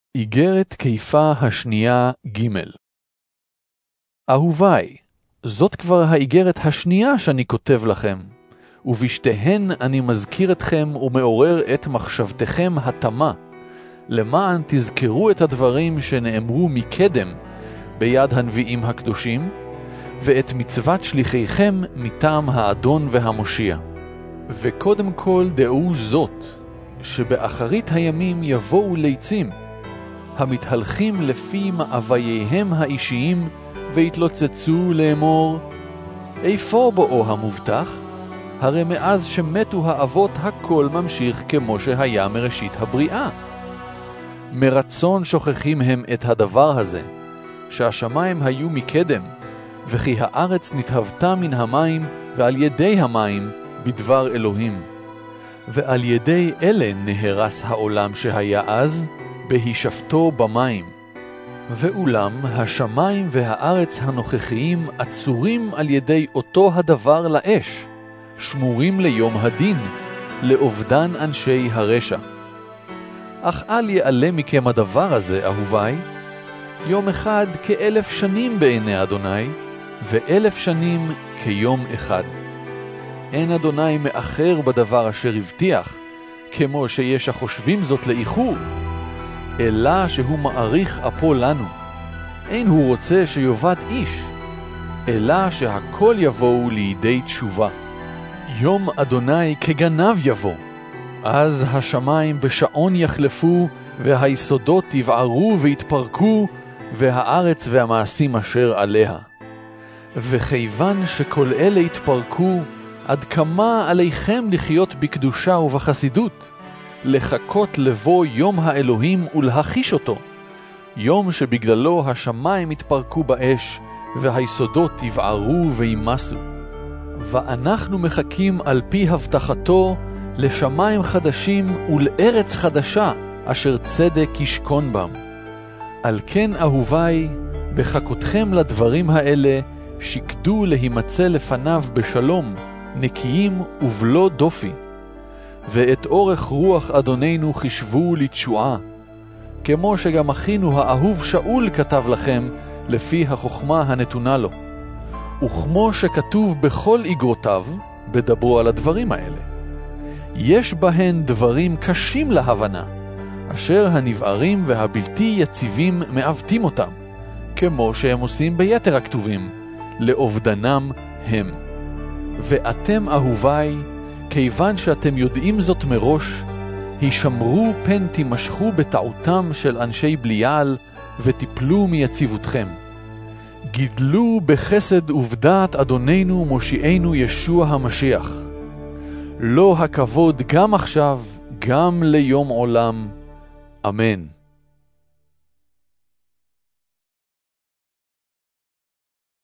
איגרת קיפה השנייה ג'. אהוביי, זאת כבר האיגרת השנייה שאני כותב לכם, ובשתיהן אני מזכיר אתכם ומעורר את מחשבתכם התמה, למען תזכרו את הדברים שנאמרו מקדם ביד הנביאים הקדושים, ואת מצוות שליחיכם מטעם האדון והמושיע. וקודם כל דעו זאת, שבאחרית הימים יבואו ליצים, המתהלכים לפי מאווייהם האישיים, והתלוצצו לאמור, איפה בואו המובטח? הרי מאז שמתו האבות הכל ממשיך כמו שהיה מראשית הבריאה. מרצון שוכחים הם את הדבר הזה, שהשמיים היו מקדם, וכי הארץ נתהוותה מן המים ועל ידי המים בדבר אלוהים. ועל ידי אלה נהרס העולם שהיה אז, בהישפטו במים. ואולם השמיים והארץ הנוכחיים עצורים על ידי אותו הדבר לאש, שמורים ליום הדין, לאובדן אנשי הרשע. אך אל יעלה מכם הדבר הזה, אהוביי, יום אחד כ1000 שנים בעיני אדוני, ו1000 שנים כיום אחד. אין אדוני מאחר בדבר אשר הבטיח, כמו שיש החושבים זאת לאיחור, אלא שהוא מעריך אפו לנו. אין הוא רוצה שיובד איש, אלא שהכל יבואו לידי תשובה. יום אדוני כגנב יבוא, אז השמיים בשעון יחלפו, והיסודות יבערו ויתפרקו, והארץ והמעשים אשר עליה. וכיוון שכל אלה יתפרקו, עד כמה עליכם לחיות בקדושה ובחסידות, לחכות לבוא יום האלוהים ולהחיש אותו, יום שבגללו השמיים יתפרקו באש, והיסודות יבערו וימסו. ואנחנו מחכים על פי הבטחתו לשמיים חדשים ולארץ חדשה, אשר צדק ישכון בם. על כן אהוביי, בחכותכם לדברים האלה, שקדו להימצא לפניו בשלום, נקיים ובלא דופי. ואת אורך רוח אדוננו חישבו לתשועה, כמו שגם אחינו האהוב שאול כתב לכם לפי החוכמה הנתונה לו. וכמו שכתוב בכל איגרותיו, בדברו על הדברים האלה. יש בהן דברים קשים להבנה, אשר הנבערים והבלתי יציבים מעוותים אותם, כמו שהם עושים ביתר הכתובים, לאובדנם הם. ואתם אהוביי, כיוון שאתם יודעים זאת מראש, הישמרו פן תימשכו בטעותם של אנשי בליעל, ותיפלו מיציבותכם. גידלו בחסד ובדעת אדוננו מושיענו ישוע המשיח. לא הכבוד גם עכשיו, גם ליום עולם. אמן.